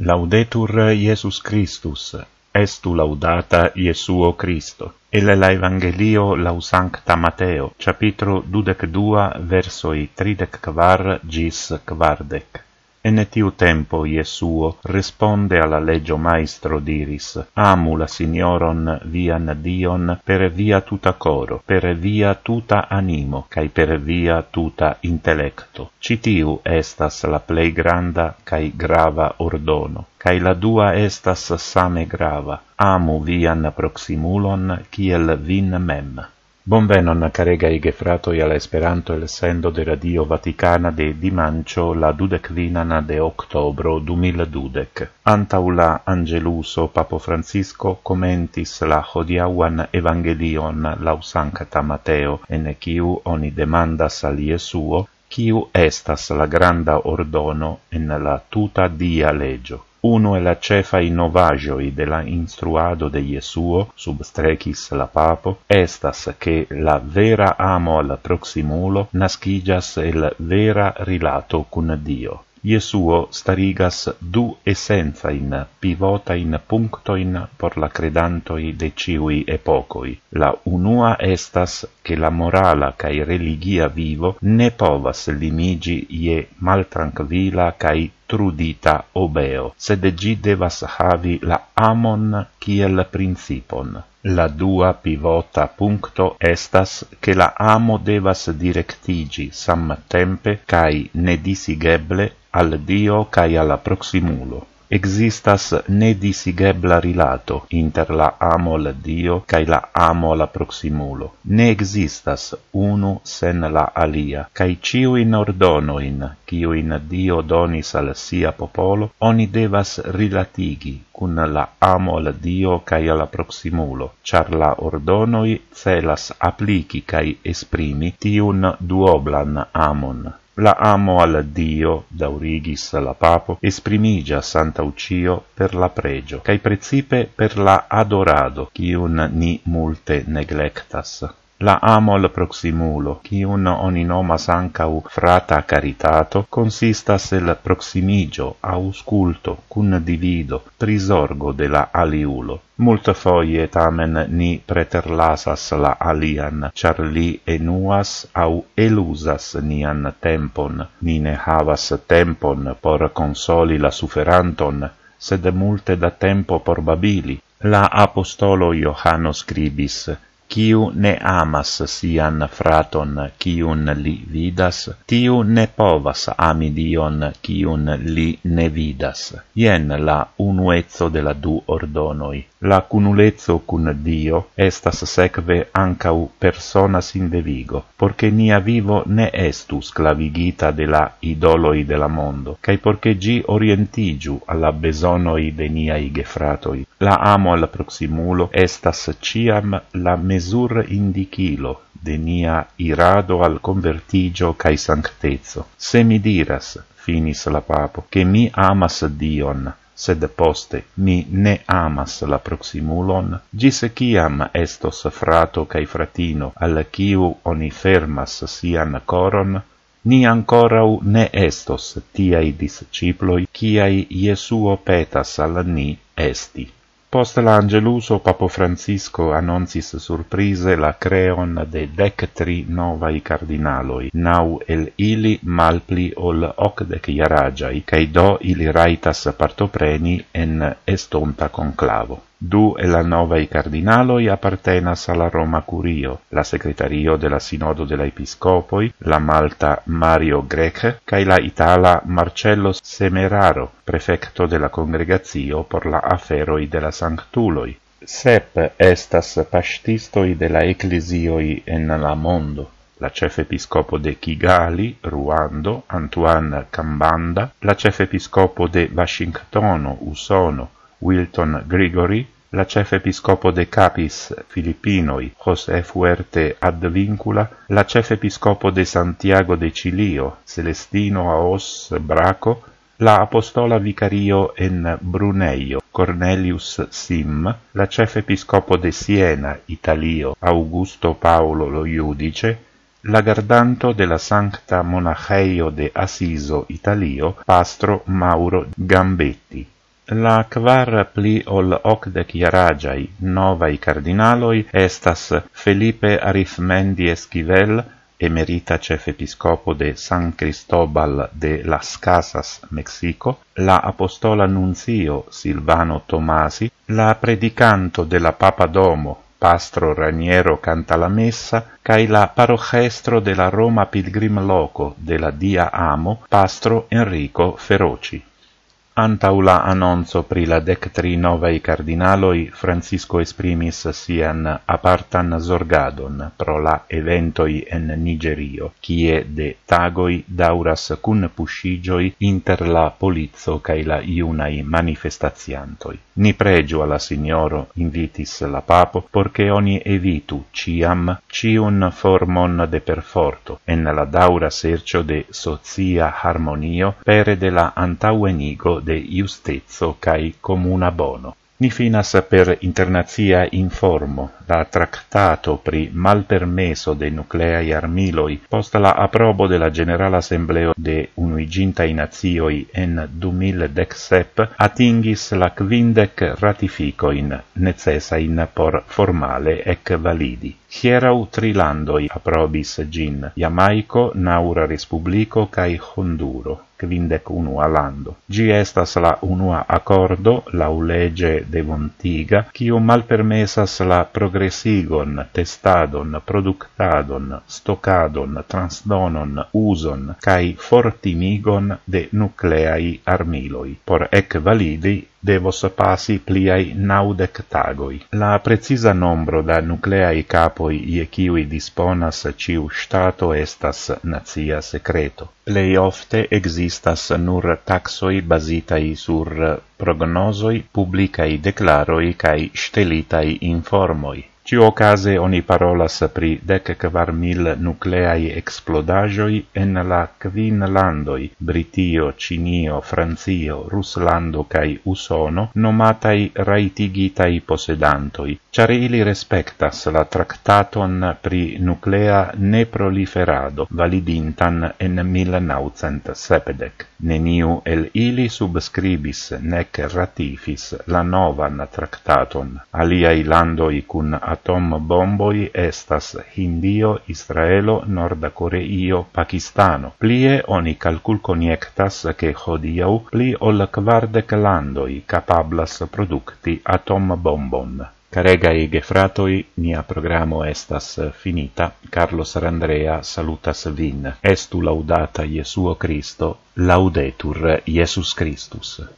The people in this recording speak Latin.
Laudetur Iesus Christus, estu laudata Iesuo Christo. El la Evangelio lau Sancta Mateo, capitro 22, versoi 34 gis 40. En tiu tempo Iesuo responde alla legio maestro diris: Amu la Signoron vian Dion per via tuta coro, per via tuta animo, cae per via tuta intellecto. Citiu estas la plei granda cae grava ordono, cae la dua estas same grava: amu vian proximulon kiel vin mem. Bonvenon caregai gefratoi alla Esperanto el sendo de Radio Vaticana de dimancio la 25 de octobro 2020. Antau la Angeluso Papo Francisco commentis la hodiauan Evangelion lau Sancta Mateo, en quiu oni demandas al Iesuo, quiu estas la granda ordono en la tuta dia legio. Uno e la cefa innovagioi de la instruado de Iesuo, substrecis la papo, estas che la vera amo al proximulo nascigas el vera rilato cun Dio. Iesuo starigas du essenzain pivotain punctoin por la credantoi de ciui epocoi. La unua estas che la morala cae religia vivo ne povas limigi ie maltranquila cae trudita obeo, sed gi devas havi la amon kiel principon. La dua pivota puncto estas che la amo devas directigi samtempe cae nedisigeble al Dio cae alla proximulo. Existas nedisigebla rilato inter la amo al Dio cae la amo alla proximulo. Ne existas unu sen la alia, cae ciuin ordonoin, ciuin Dio donis al sia popolo, oni devas rilatigi cun la amo al Dio cae alla proximulo, char la ordonoi celas applici cae esprimi tiun duoblan amon. La amo al Dio, daurigis la papo, esprimigas antaucio per la pregio, cae precipe per la adorado, cium ni multe neglectas. La amo al proximulo, cium oni nomas ancau frata caritato, consistas el proximigio, ausculto, cun divido, prisorgo de la aliulo. Multa foie tamen ni preterlasas la alian, char li enuas au elusas nian tempon. Ni ne havas tempon por consoli la suferanton, sed multe da tempo por babili. La apostolo Johano scribis: Ciu ne amas sian fraton ciun li vidas, tiu ne povas ami Dion ciun li ne vidas. Ien la unuezzo de la du ordonoi. La cunulezzo cun Dio estas sekve ancau personas in devigo, porche nia vivo ne estu sclavigita de la idoloi de la mondo, cae porche gi orientigiu alla besonoi de niai gefratoi. La amo al proximulo estas ciam la mesur indicilo de nia irado al convertigio cae sanctezzo. Se mi diras, finis la papo, che mi amas Dion, sed poste mi ne amas la proximulon, gis ciam estos frato cae fratino al ciu oni fermas sian coron, ni ancorau ne estos tiai disciploi ciai Iesuo petas al ni esti. Post l'Angeluso Papo Francisco annoncis surprise la creon de 13 novai cardinaloi, nau el ili malpli ol 80 iaragiai, cae do ili raitas partopreni en estonta conclavo. Du e la novai cardinaloi appartenas alla Roma Curio, la secretario de la Sinodo de la Episcopoi, la Malta Mario Grech, cae la Itala Marcello Semeraro, prefecto de la Congregatio por la aferoi de la Sanctuloi. Sep estas pastistoi de la Ecclesioi en la mondo: la cefepiscopo de Kigali, Ruando, Antoine Kambanda, la cefepiscopo de Washingtono, Usono, Wilton Gregory, la cefepiscopo de Capis Filippinoi, José Fuerte Advincula, la cefepiscopo de Santiago de Chilio, Celestino Aos Braco, la apostola vicario en Bruneio, Cornelius Sim, la cefepiscopo de Siena, Italio, Augusto Paolo lo Iudice, la gardanto della Sancta Monacheio de Asiso, Italio, Pastro Mauro Gambetti. La kvar pli ol 80 novaj kardinaloj estas Felipe Arizmendi Esquivel, emerita ĉefepiskopo de San Cristobal de las Casas, Mexico, la apostola nuncio Silvano Tomasi, la predicanto de la Papa Domo, Pastro Raniero Cantalamessa, cae la parochestro de la Roma Pilgrim Loco de la Dia Amo, Pastro Enrico Feroci. Antau la annonzo pri la 13 novaj kardinaloj, Francisco esprimis sian apartan zorgadon pro la eventoj en Nigerio, kie de tagoj dauras kun puŝiĝoj inter la polico kaj la junaj manifestaciantoj. Ni preĝu alla Signoro, invitis la papo, porche oni evitu ciun formon de perforto en la daura serĉo de socia harmonio pere de la antaŭenigo de iustezzo cae comuna bono. Ni finas per internazia informo, la tractato pri malpermeso de nucleai armiloi post la aprobo de la Generala Assembleo de Unuigintai Nazioi en 2017 atingis la 50 ratificoin necessain por formale ec validi. Hierau 3 landoi aprobis gin, Jamaico, Naura Respublico cae Honduro, 51 lando. Gi estas la unua accordo, lau lege de Montiga, quiu malpermesas la progresigon, testadon, productadon, stocadon, transdonon, uson, cae fortimigon de nucleai armiloi. Por ec validi, devos passi pliai 90 tagoi. La precisa nombro da nucleai capoi ie kiui disponas ciu stato estas nazia secreto. Plei ofte existas nur taxoi basitai sur prognosoi, publicai declaroi cae stelitai informoi. Ciuocase oni parolas pri 14.000 nucleai explodajoi en la 5 landoi, Britio, Cinio, Francio, Ruslando cae Usono, nomatai raitigitai posedantoi, char ili respectas la tractaton pri nuclea neproliferado, validintan en 1970. Neniu el ili subscribis nec ratifis la novan tractaton. Aliai landoi cun atombomboi estas Hindio, Israelo, Norda Coreio, Pakistano. Plie oni calculconiectas che hodiau pli ol 40 landoi capablas producti atombombon. Caregai gefratoi, nia programo estas finita. Carlos Randrea salutas vin. Estu laudata Jesuo Christo, laudetur Jesus Christus.